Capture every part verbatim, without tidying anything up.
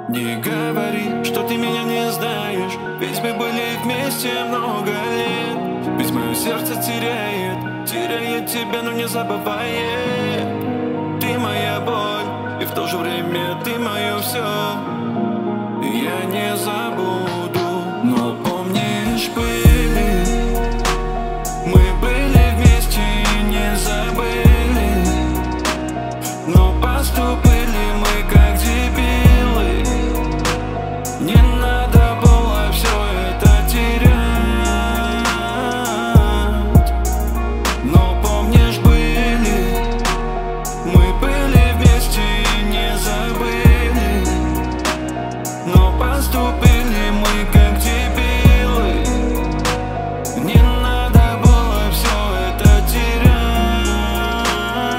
Не говори, что ты меня не знаешь, ведь мы были вместе много лет. Ведь мое сердце теряет, теряет тебя, но не забывает. Ты моя боль, и в то же время ты мое все. Я не забуду, но помнишь, были мы были вместе и не забыли, но поступили мы как дебилы. Не надо было все это терять, но помнишь, были мы были вместе и не забыли, но поступили мы как дебилы. Не надо было все это терять.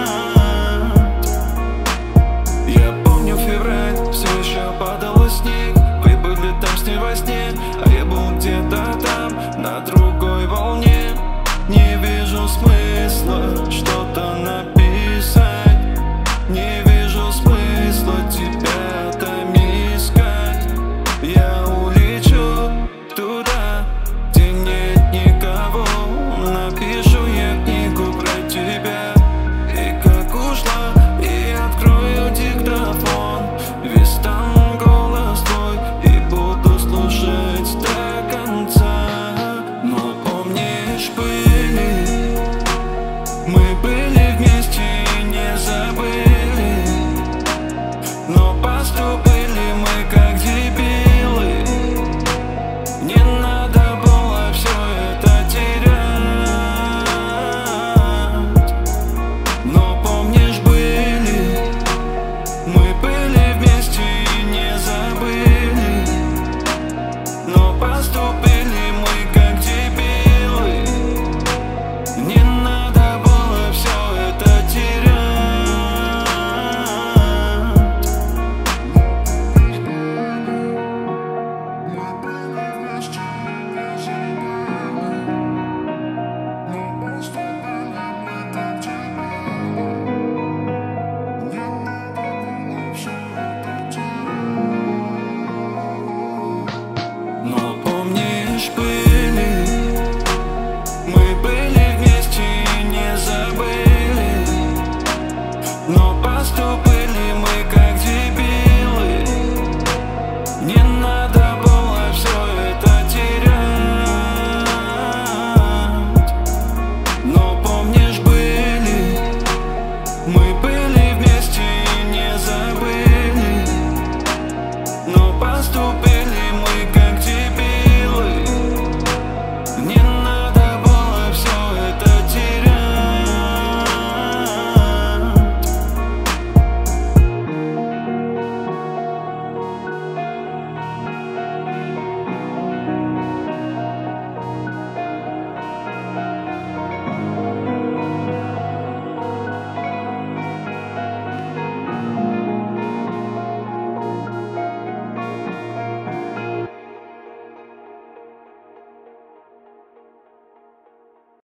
Я помню февраль, все еще падало снег. Вы были там с ней во сне, а я был где-то там, на другой волне. Не вижу смысла что-то написать, не вижу смысла тебя там искать. Я улечу туда, где нет никого, напишу я книгу про тебя. И как ушла, и открою диктофон, весь там голос твой, и буду слушать до конца. Но помнишь, были мы были вместе и не забыли, но поступили мы как дебилы. Не надо было все это терять, но помнишь, были мы были вместе и не забыли, но поступили мы как дебилы. Не надо было все это терять. Но помнишь, были мы были вместе и не забыли, но поступили